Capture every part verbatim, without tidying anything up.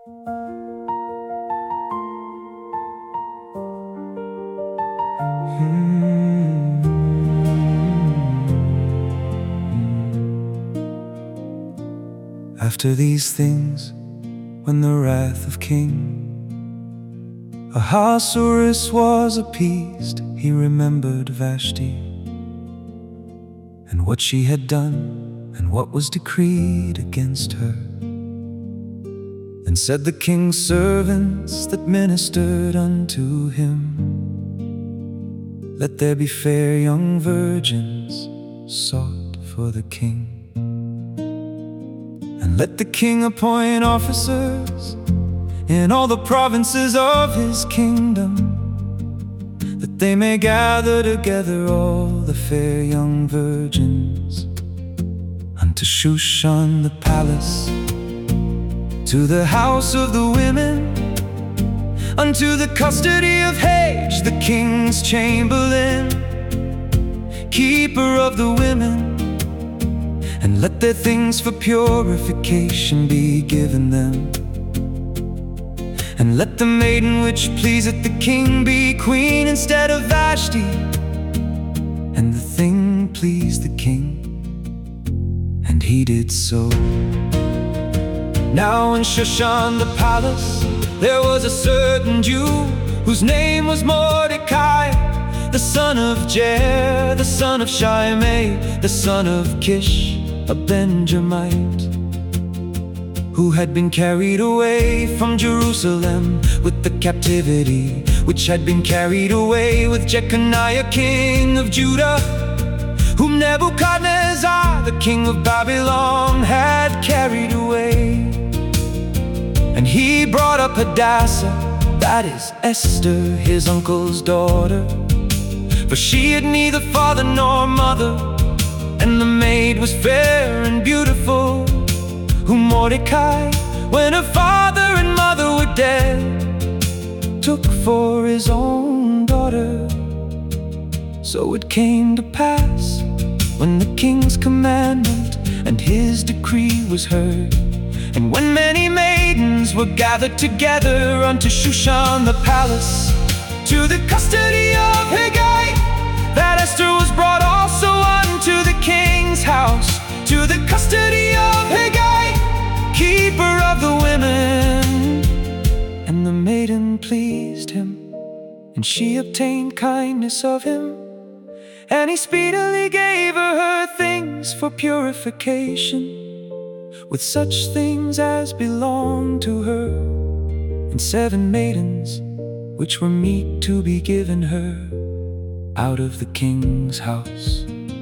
After these things, when the wrath of King Ahasuerus was appeased, he remembered Vashti and what she had done and what was decreed against her. Then said the king's servants that ministered unto him, let there be fair young virgins sought for the king. And let the king appoint officers in all the provinces of his kingdom, that they may gather together all the fair young virgins unto Shushan the palace, to the house of the women, unto the custody of Hage, the king's chamberlain, keeper of the women. And let their things for purification be given them. And let the maiden which pleaseth the king be queen instead of Vashti. And the thing pleased the king, and he did so. Now in Shushan the palace there was a certain Jew, whose name was Mordecai, the son of Jair, the son of Shimei, the son of Kish, a Benjamite, who had been carried away from Jerusalem with the captivity, which had been carried away with Jeconiah king of Judah, whom Nebuchadnezzar the king of Babylon had carried away. And he brought up Hadassah, that is Esther, his uncle's daughter, for she had neither father nor mother, and the maid was fair and beautiful, whom Mordecai, when her father and mother were dead, took for his own daughter. So it came to pass, when the king's commandment and his decree was heard, and when many maidens were gathered together unto Shushan the palace, to the custody of Hegai, that Esther was brought also unto the king's house, to the custody of Hegai, keeper of the women. And the maiden pleased him, and she obtained kindness of him, and he speedily gave her her things for purification, with such things as belonged to her, and seven maidens which were meet to be given her out of the king's house.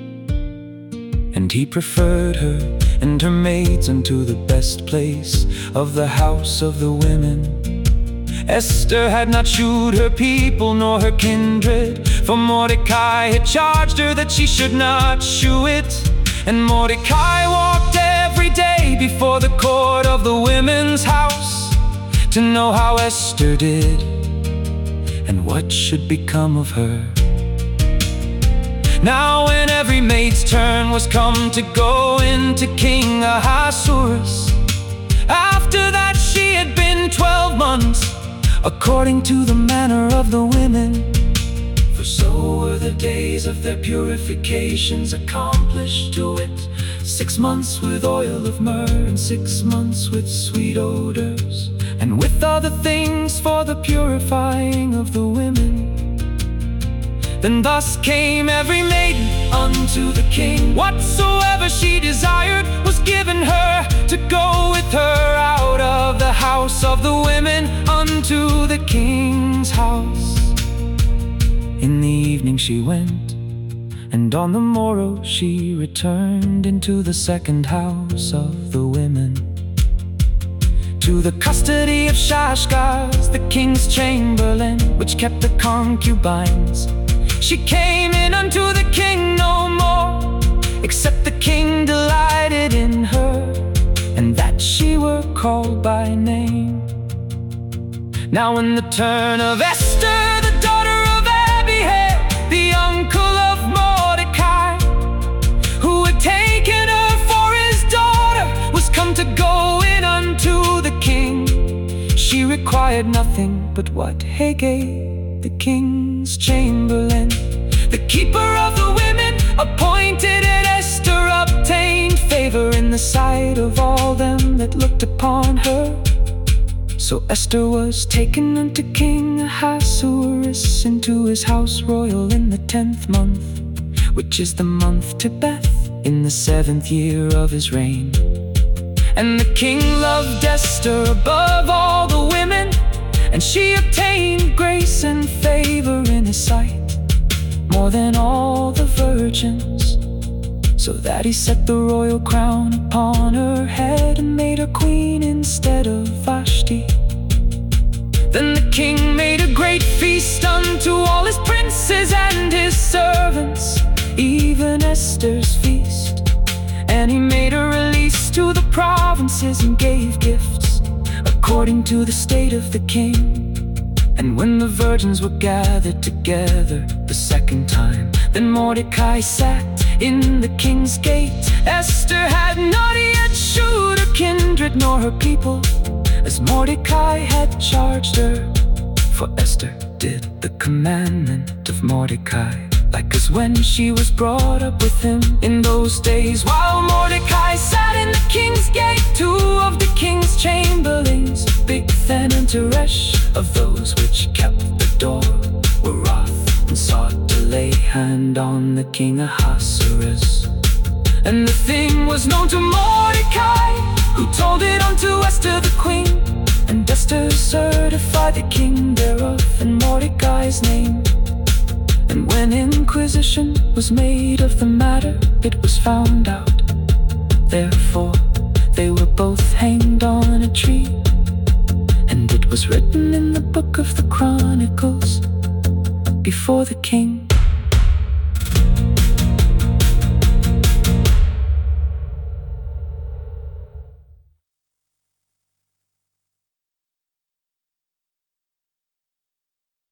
And he preferred her and her maids unto the best place of the house of the women. Esther had not shewed her people nor her kindred, for Mordecai had charged her that she should not shew it. And Mordecai walked every day before the court of the women's house, to know how Esther did, and what should become of her. Now when every maid's turn was come to go into King Ahasuerus, after that she had been twelve months, according to the manner of the women, for so were the days of their purifications accomplished, to it, six months with oil of myrrh, and six months with sweet odors, and with other things for the purifying of the women. Then thus came every maiden unto the king. Whatsoever she desired was given her, to go with her out of the house of the women unto the king's house. In the evening she went, and on the morrow she returned into the second house of the women, to the custody of Shashgaz, the king's chamberlain, which kept the concubines. She came in unto the king no more, except the king delighted in her, and that she were called by name. Now in the turn of Esther, the daughter of Abihail, the uncle of Mordecai, who had taken her for his daughter, was come to go in unto the king. required nothing but what Haggai, the king's chamberlain, the keeper of the women, appointed, and Esther obtained favor in the sight of all them that looked upon her. So Esther was taken unto King Ahasuerus into his house royal in the tenth month, which is the month Tebeth, in the seventh year of his reign. And the king loved Esther above all the women, and she obtained grace and favor in his sight, more than all the virgins, so that he set the royal crown upon her head, and made her queen instead of Vashti. Then the king made a great feast unto all his princes and his servants, even Esther's feast. And he made a release to the provinces, and gave gifts according to the state of the king. And when the virgins were gathered together the second time, then Mordecai sat in the king's gate. Esther had not yet shewed her kindred nor her people, as Mordecai had charged her. For Esther did the commandment of Mordecai, like as when she was brought up with him in those days. While Mordecai sat in the king's gate, two of the king's chamberlains, Bigthan and Teresh, of those which kept the door, were wroth, and sought to lay hand on the king Ahasuerus. And the thing was known to Mordecai, who told it unto Esther the queen. And Esther certified the king thereof in Mordecai's name. And when inquisition was made of the matter, it was found out. Therefore they were both hanged on a tree. And it was written in the book of the Chronicles before the king.